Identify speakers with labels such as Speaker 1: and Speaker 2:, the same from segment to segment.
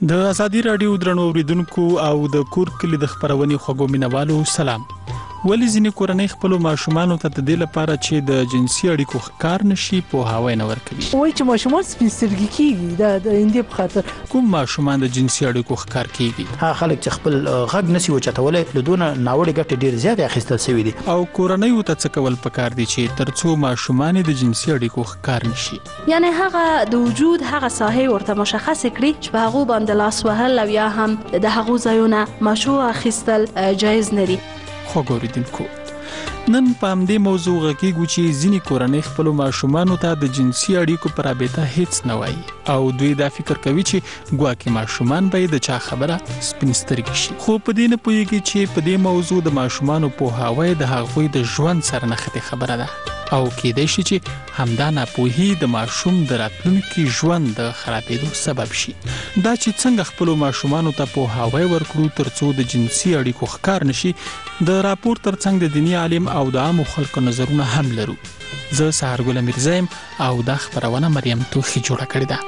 Speaker 1: د ازادي رادیو درنو اوریدونکو او د کور کلی د خبرونې خوږو مینوالو سلام. ولې ځینې کورنۍ خپل ماشومانو ته د دې لپاره چې د جنسي اړیکو ښکار نشي پوهاوی نه ورکوي؟
Speaker 2: وایي چې ماشومان سپین سترګي کیږي د اندې په خاطر.
Speaker 1: کوم ماشومان د جنسي اړیکو ښکار کیږي؟
Speaker 3: هغه خلک چې خپل غږ نسی وچتولای له دونه ناوړه ګټه ډیر زیات اخیستل شوی دي.
Speaker 1: او کورنۍ ته څه کول پکار دي چې ترڅو ماشومان د جنسي اړیکو ښکار نشي؟
Speaker 4: یعنی هغه د وجود هغه ساحه ورته مشخص کړي چې په هغه باندې لاس وهل او یا هم د هغه ځایونه مشروع اخیستل جایز نه دي.
Speaker 1: خوګوریدونکو نن په همدې موضوع غږیږو چې ځینې کورنۍ خپل ماشومانو ته د جنسي اړیکو پر رابطه هیڅ نه وایي او دوی دا فکر کوي چې ګواکې ماشومان به د چا خبره سپین سترګي شي، خو په دې نه پوهیږي چې په دې موضوع د ماشومانو پوهاوی د هغوی د ژوند سره نښتې خبره ده او کېدای شي چې همدا ناپوهي د ماشوم د راتلونکي ژوند د خرابېدو سبب شي. دا چې څنګه خپل ماشومانو ته پوهاوی ورکړو ترڅو د جنسي اړیکو ښکار نشي، د راپور ترڅنګ د دیني عالم او د عامو خلکو نظرونه هم لرو. زه سهارګل میرزایم او دا خبرونه مریم توخی جوړه کړې ده.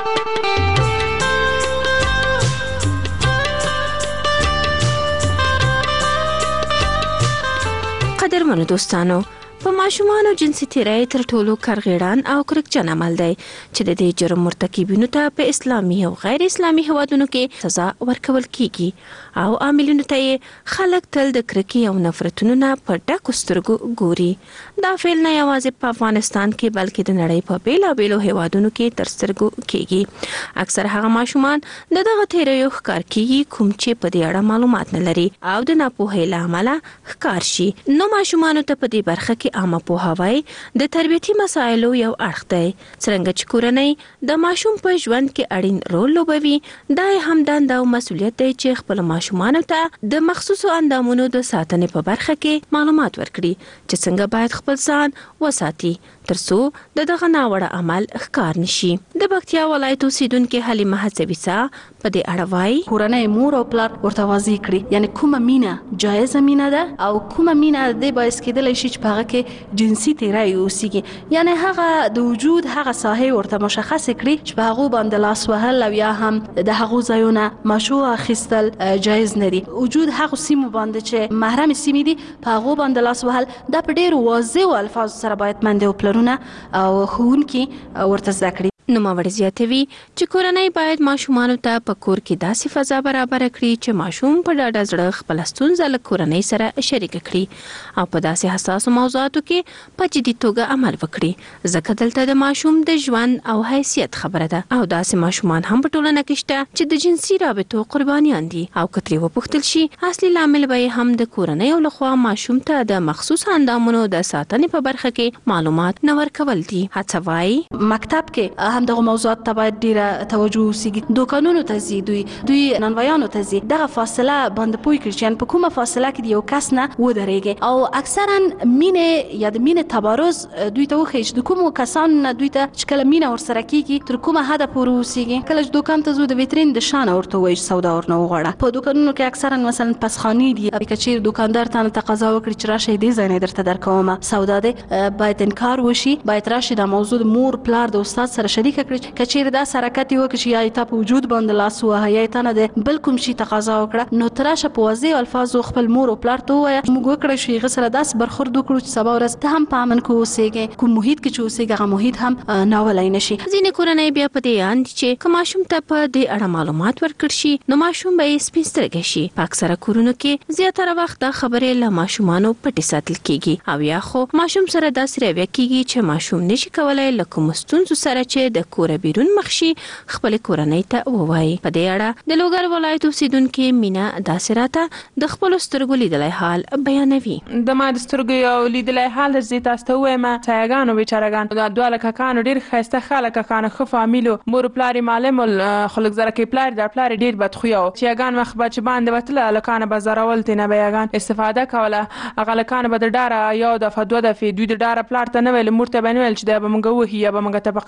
Speaker 5: قدرمنو دوستانو، په ماشومانو جنسي تیری تر ټولو کارغیړان او کرکجن عمل دی چې د دې جرم مرتکبینو ته په اسلامي او غیر اسلامي هیوادونو کې سزا ورکول کیږي او عاملینو ته خلک تل د کرکې او نفرتونو نه په ډکو سترګو ګوري. دا فعل نه یوازې په افغانستان کې بلکې د نړۍ په بیلابیلو هیوادونو کې تر سترګو کیږي. اکثر هغه ماشومان د دغه تیریو ښکار کیږي کوم چې په دې اړه معلومات نه لري او د ناپوهۍ له امله ښکار شي. نو ماشومانو ته په دې برخه کې عامه پوهاوی د تربیتي مسایلو یو اړخ دی. څرنګه چې کورنۍ د ماشوم په ژوند کې اړین رول لوبوي، دا هم دنده او مسؤلیت دی چې خپل ماشومانو ته د مخصوصو اندامونو د ساتنې په برخه کې معلومات ورکړي چې څنګه باید خپل ځان وساتي ترڅو دغه ناوړه عمل ښکار نشي. د پکتیا ولایت اوسیدونکو حلیمه حسبیسا په دې اړه وایي
Speaker 4: کورنۍ مور او پلار ورته واضح کړي، یعنی کومه مینه جایزه مینه ده او کومه مینه د باعث کېدلی شي چې په هغه کې جنسي تیری اوسیږي. یعنی هغه د وجود هغه ساحه ورته مشخص کړي چې په هغه باندې لاس وهل او یا هم د هغه ځایونه مشروع اخیستل جایز نه دي. وجود هغه سیمو باندې چې محرم سیمې دي په هغه باندې لاس وهل دا په ډېر واضح او الفاظ سره باید منډه او پلرونه او ښوونکي ورته زده کړي.
Speaker 5: نوموړی زیاتوي چې کورنۍ باید ماشومانو ته په کور کې داسې فضا برابر کړي چې ماشوم په ډاډه زړه خپل ستونزه له کورنۍ سره شریک کړي او په داسې حساسو موضوعاتو کې په جدي توګه عمل وکړي، ځکه دلته د ماشوم د ژوند او حیثیت خبره ده او داسې ماشومان هم په ټولنه کې شته چې د جنسي رابطو قربانیان دي او که ترې وپوښتل شي اصلي لامل به هم د کورنۍ لخوا ماشوم ته د مخصوص اندامونو د ساتنې په برخه کې معلومات نه ورکول دي. هڅوي
Speaker 4: مکتب کې هم دغه موضوعات ته باید ډیره توجه وسیږي. دوکانونو ته ځي، دوی نانوایانو ته ځي، دغه فاصله باندې پوي کړي چې په کومه فاصله کې یو کس نه ودرېږي او اکثرا مینه یا د مینه تبارز دوی ته وښیي چې د کومو کسانو نه دوی ته چې کله مینه ورسره کیږي تر کومه حده پورې وسیږي. کله چې دوکان ته ځو د ویترین د شان ورته وایي سودا ورنه وغواړه. په دوکانونو کې اکثرا مثلا پسخاني دي، کچیر دکاندار ته تقاضا وکړي چې راشه دې ځای نه درته درکومه سودا ده، باید انکار وشي، باید راشه د موضوع مور پلار د استاد سره شریک کړي. کچیر دا حرکت وکړي یا ایت په وجود باندې لاس وه یا ایت نه ده بل کوم شي تقاضا وکړه، نو تراشه په واضح الفاظ خپل مور او پلار ته وایي موږ وکړی شي غسر داس برخورد وکړو چې سبا ورځ ته هم پامن کو اوسېږي، کوم محیط کې چې اوسېږي هغه محیط هم ناولای نشي.
Speaker 5: ځینې کورنۍ بیا په دې اند چې ماشوم ته په دې اړه معلومات ورکړ شي نو ماشوم به یې سپین سترګی شي. په اکثره کورونو کې زیاتره وخت دا خبرې له ماشومانو پټې ساتل کیږي او یا خو ماشوم سره داسې رویه کیږي چې ماشوم نشي کولای له کوم ستونزو سره چې د کور بیرون مخ شي خپل کورنۍ ته ووایي. په دې اړه د لوګر ولایت اوسیدونکو مینا داسې راته د خپل سترګو لیدلای حال بیانوي.
Speaker 6: د ما د سترګو یو لیدلای حال زه تاسو ته وایم سایګانو بیچارهګان دا دواله ککانو ډیر خسته خلک ککانو خو فامیلو مور پلاری معلم خلک زره کې پلار در پلار ډیر بدخویو چې یګان مخ بچ باندې وتله لکانه بازارول تنه بیاګان استفاده کوله هغه لکانه بد ډاره یو د فدوه د فی دوی د ډاره پلار ته نه ویل مرته بنویل چې د بمګه وهي یا بمګه ته بقار شي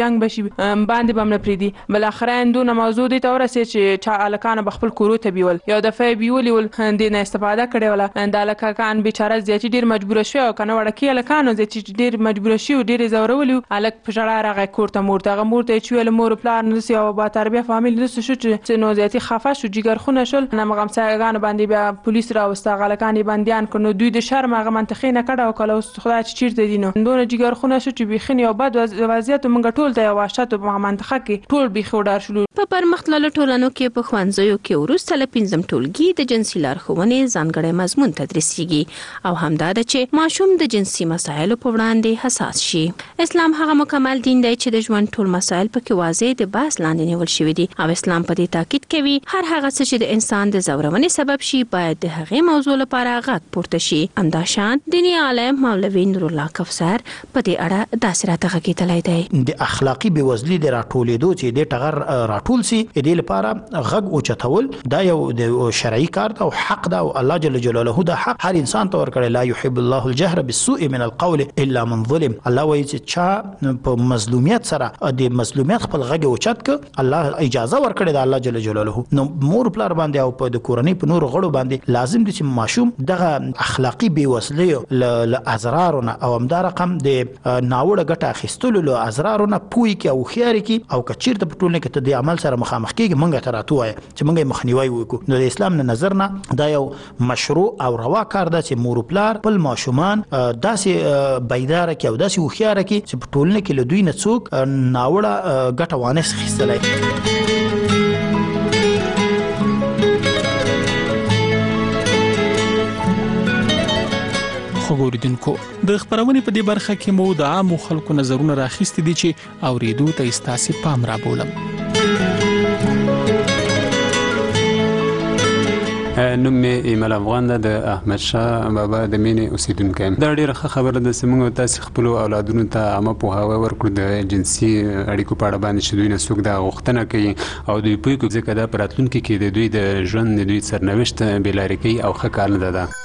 Speaker 6: جنگ بشي باندې بم نه پریدي. بل اخره اندونه موضوع دي ته ورسې چې چا الکان بخپل کورو ته بیول یو دفعه بیولي ول د نه استفاده کړي ولا د الکان بیچاره زیات ډیر مجبور شو او کنه وړکی الکان زیات ډیر مجبور شو ډیر زورولي الک په جړه راغی کوړه مورته مورته چې ول مور پلار نسی او با تربیه فامیل نسی شو چې نو زیات خفه شو جګر خونه شول نه مغم ساګان باندې بیا پولیس را واستغ الکان بنديان کنو دوی د شرم هغه منطقې نه کړه او کله خدای چې چیرته دینو دونه جګر خونه شو چې بيخنی او بد وضعیت مونږ ټول ته واشت په منطقه کې ټول بي خودار شول.
Speaker 5: په پرمختللو ټولنو کې په خوانځیو کې وروسته له 5م ټولګي د جنسي لارښوونې ځانګړی مضمون تدریسيږي او همدا د چې ماشوم د جنسي مسایلو په وړاندې حساس شي. اسلام هغه مکمل دین دی چې د ژوند ټول مسایل پکې واضح د بحث لاندې نیول شوی دي او اسلام په دې تاکید کوي هر هغه څه چې د انسان د زورونې سبب شي باید د هغې موضوع لپاره غږ پورته شي. همداشان دیني عالم مولوي نور الله کوثر په دې اړه داسې راته غږېدلی دی.
Speaker 3: د اخلاقي بېوزلي د راټولېدو چې د ټغر راټول سي دې لپاره غږ اوچتول دا یو د شرعي کار او حق دا او الله جل جلاله دا حق هر انسان ته ورکړی. لا يحب الله الجهر بالسوء من القول الا من ظلم. الله وایي چې چا په مظلومیت سره د مظلومیت خپل غږ اوچت ک الله اجازه ورکړي د الله جل جلاله. نو مور پلار باندې او په د کورنۍ په نور غړو باندې لازم دي چې ماشوم دغه اخلاقی بېوزلۍ له ازرارونه او همدا رقم د ناوړه ګټه اخیستلو له ازرارونه پوي کې او خيار کې او کچیرته په ټولنه کې ته د عمل سره مخامخ کېږي مونږ ته راتوي چې مونږ مخنیوي وکړو. نو د اسلام نه نظر نه دا یو مشروع او روا کار ده چې مور پلار خپل ماشومان داسې بیدار کې او داسې خيار کې چې په ټولنه کې له دوی نه څوک ناوړه ګټه وانه اخیستلای.
Speaker 1: خوګوریدونکو د خبرونې په دې برخه کې مو د عامو خلکو نظرونه راخیستي دي چې اوریدو ته ستاسو پام را بولم.
Speaker 7: نوم مې ایمل افغان ده د احمد شاه بابا د مینې اوسیدونکی. دا ډیره ښه خبره ده چې موږ تاسو خپل اولادونو ته عامه پوهاوی ورکړو د جنسي اړیکو په اړه باندې چې دوی نه څوک دا غوښتنه کوي او دوی پوه کوي ځکه دا په راتلونکي کې د دوی د ژوند د دوی سرنوشت بېلارې کوي او ښه کار نه ده.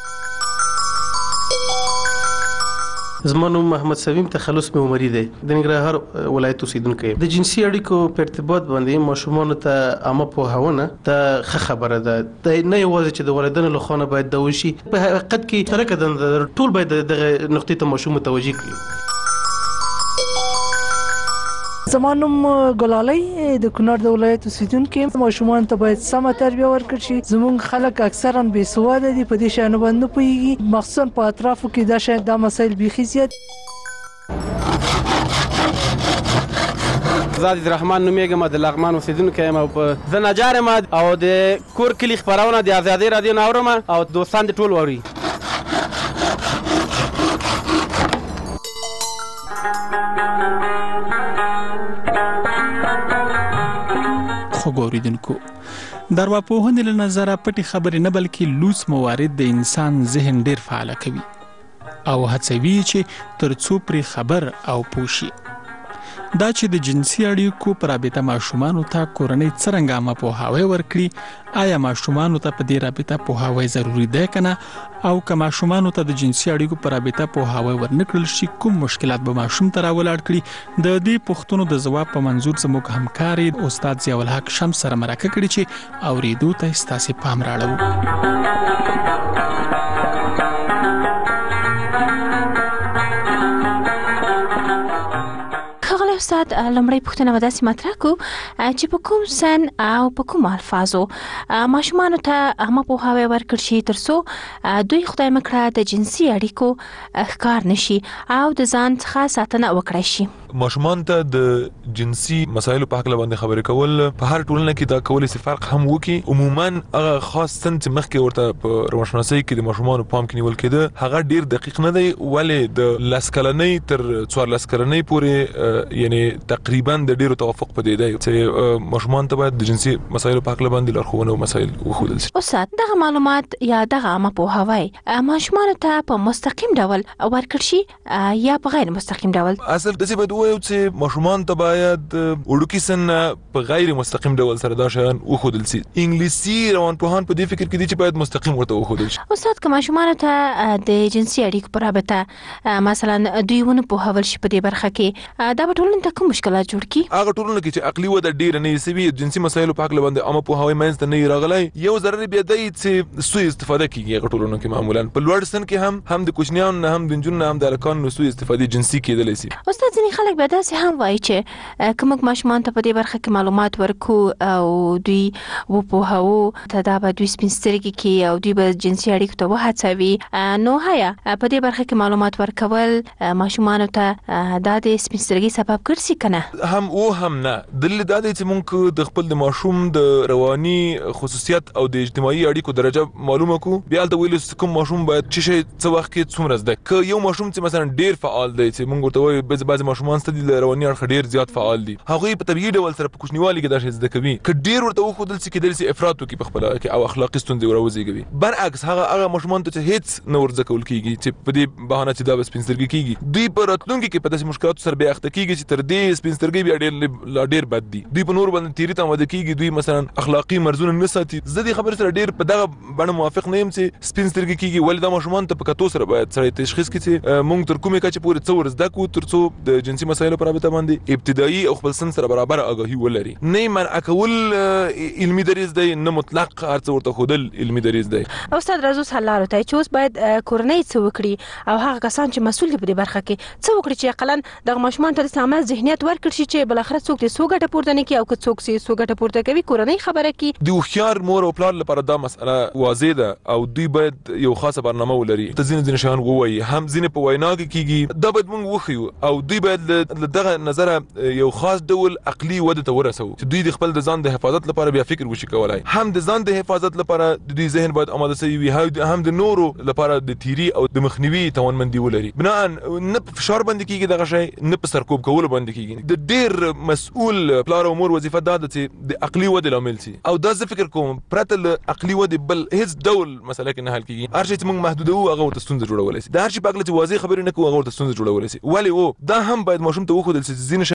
Speaker 8: زما نوم محمد سویم تخلص مې عمري دی د ننګرهار ولایت اوسیدونکی. د جنسي اړیکو په ارتباط باندې ماشومان ته عامه پوهاونه ته ښه خبره ده. نه یوازې چې د والدینو له خوا باید دا وشي په حقیقت کې ترکه ټول باید دغه نقطې ته ماشوم متوجه کړي.
Speaker 2: زما نوم ګلالۍ د کونړ د ولایت اوسیدونکی. ماشومان ته باید سمه تربیه ورکړل شي. زموږ خلک اکثرا بې سواده دي په دې شیانو باندې نه پوهېږي مخصوصا په اطرافو کې دا مسایل بیخي زیات.
Speaker 9: زاد الرحمن نومېږم د لغمان اوسیدونکی یم او زه نجار یم او د کور کلي خپرونه د ازادۍ راډیو نه اورم او دوستان دې ټول واوري.
Speaker 1: خوګوریدونکو د ارواپوهنې له نظره پټې خبرې نه بلکې لوڅ موارد د انسان ذهن ډیر فعال کوي او هڅوي چې ترڅو پرې خبر او پوه شي. دا چې د جنسي اړیکو په رابطه ماشومانو ته کورنۍ څرنګه عامه پوهاوی ورکړي آیا ماشومانو ته په دې رابطه پوهاوی ضروری دی کنه او که ماشومانو ته د جنسي اړیکو په رابطه پوهاوی ورنکړل شي کوم مشکلات به ماشوم ته راولاړ کړي. د دې پوښتنو د ځواب په منظور زموږ همکار استاد ضیاء الحق شمس سره مرکه کړې چې اوریدو ته ستاسو پام راړو.
Speaker 5: استاد لمړی پوښتنه وداسې مطرح کو چې په کوم سن او په کوم الفاظو ماشومانو ته عامه پوهاوی ورکړل شي ترڅو دوی خدای مکړه د جنسي اړیکو ښکار نشي او د ځان څخه ساتنه وکړي شي.
Speaker 10: ماشومان ته د جنسي مسایلو په حق باندې خبرې کول په هر ټولنه کې دا کولای شي فرق هم وکړي. عموما هغه خاص سن چې مخکې ورته په روانشناسۍ کې د ماشومانو پام کې نیول کېده هغه ډیر دقیق نه دی ولې د لسکلنۍ تر 14 کلنۍ پورې یعنی تقریبا د ډیرو توافق پدې دی چې ماشومان ته باید د جنسي مسایلو په حق باندې لارښوونه او مسایل وښودل شي.
Speaker 5: استاد دغه معلومات یا دغه عامه پوهاوی ماشومان ته په مستقیم ډول ورکړل شي یا په غیر مستقیم ډول؟
Speaker 10: اصل د څه وایو چې ماشومان ته باید وړوکی سن په غیر مستقیم ډول سره دا شیان وښودل شي. انګلیسي روانپوهان په دې فکر کې دي چې باید مستقیم ورته وښودل شي.
Speaker 5: استاد که ماشومان ته د جنسي اړیکو په رابطه مثلا دوی ونه پوهول شي په دې برخه کې دا به ټولنه ماشومان ته کوم مشکلات جوړ کی؟
Speaker 10: هغه ټولنه کې چې عقلي وده ډیر نه سوي جنسي مسایلو په حق باندې عامه پوهاوی منځ ته نه راغلی یو ضرر بیا دی چې سوء استفاده کیږي هغه ټولنه کې معمولا په لوړ سن کې هم د کوچنیانو نه هم د نجونو نه هم د هلکانو سوء استفاده جنسي کېدلی سي.
Speaker 5: استاد ځینې خلک به داسې هم وایي چې که موږ ماشومان ته په دې برخه کې معلومات ورکو او دوی وپوهوو ته دا به دوی سپین سترګې کړي او دوی به جنسي اړیکو ته وهڅوي نو هیا په دې برخه کې معلومات ورکول ماشومانو ته دا د سپین سترګۍ سبب ګرځي که نه؟
Speaker 10: هم او هم نه. دلیل دا دی چې موږ د خپل د ماشوم د رواني خصوصیت او د اجتماعي اړیکو درجه معلومه کړو بیا هلته ویلو چې کوم ماشوم باید څه شی څه وخت کې څومره زده که یو ماشوم چې مثلا ډیر فعال دی چې موږ ورته وایو بعضې ماشومان سته دي له رواني اړخه ډیر زیات فعال دي هغوی په طبیعي ډول سره په کوچنیوالي کې دا شی زده کوي که ډیر ورته وښودل سي کېدلی سي افراط وکړي په خپله کې او اخلاقي ستونزې وروزېږوي. برعکس هغه ماشومان ته چې هیڅ نه ور زده کول کېږي چې په دې بهانه چې دا به سپین سترګي کېږي دوی په راتلونکي کې په داسې مشکلاتو سره بیا اخته کېږي چې تر دې سپین سترګۍ بیا ډېر بد دي دوی په نورو باندې تیري ته اماده کېږي دوی مثلا اخلاقي مرزونه نه ساتي. زه دې خبرې سره ډېر په دغه بڼه موافق نه یم چې سپین سترګي کېږي ولې دا ماشومان ته په کتو سره باید سړی تشخیص کړي چې موږ تر کومې کچې پورې څه ور زده کړو تر څو د جنسي مسایلو په رابطه باندې ابتدایي او خپل سن سره برابر آګاهي ولري. نه منع کول علمي دریځ دی نه مطلق هر څه ورته ښودل علمي دریځ دی.
Speaker 5: استاد راځو سلار ته چې اوس باید کورنۍ څه وکړي او هغه کسان چې مسؤل دي په دې برخه کې څه وکړي چې اقلا دغه ماشومان ته د عمل ذهنیت ورکړي شي چې بل اخر څوک دې سو ګټه پورته نه کوي او که څوک سي سو ګټه پورته کوي کورنۍ خبره کوي.
Speaker 10: د هوښیار مور او پلار لپاره دا مسأله واضح ده او دوی باید یو خاصه برنامه ولري ته ځینې شیان ووایي هم ځینې په وینا کې کېږي دا باید موږ وښیو او دوی باید له دغه نظره یو خاص ډول عقلي وده ته ورسوو چې دوی د خپل د ځان د حفاظت لپاره بیا فکر وشي کولای هم د ځان د حفاظت لپاره د دوی ذهن باید آماده شوی وي هم د نورو لپاره د تیری او د مخنیوي توانمندي ولري. بناء نه په فشار باندې کېږي دغه شی نه په سرکوب کولو باندې کېږي. د ډېر مسؤل پلار او مور وظیفه دا ده چې د عقلي ودې لامل شي او دا زه فکر کوم پرته له عقلي ودې بل هیڅ ډول مسله کې نه حل کېږي. هر شی چې موږ محدودوو هغه ورته ستونزه جوړولی شي د هر شي په هکله چې واضح خبرې نه کوو هغه ورته ستونزه جوړولی شي. ولې دا هم باید ماشوم ته وښودل شي چې ځینې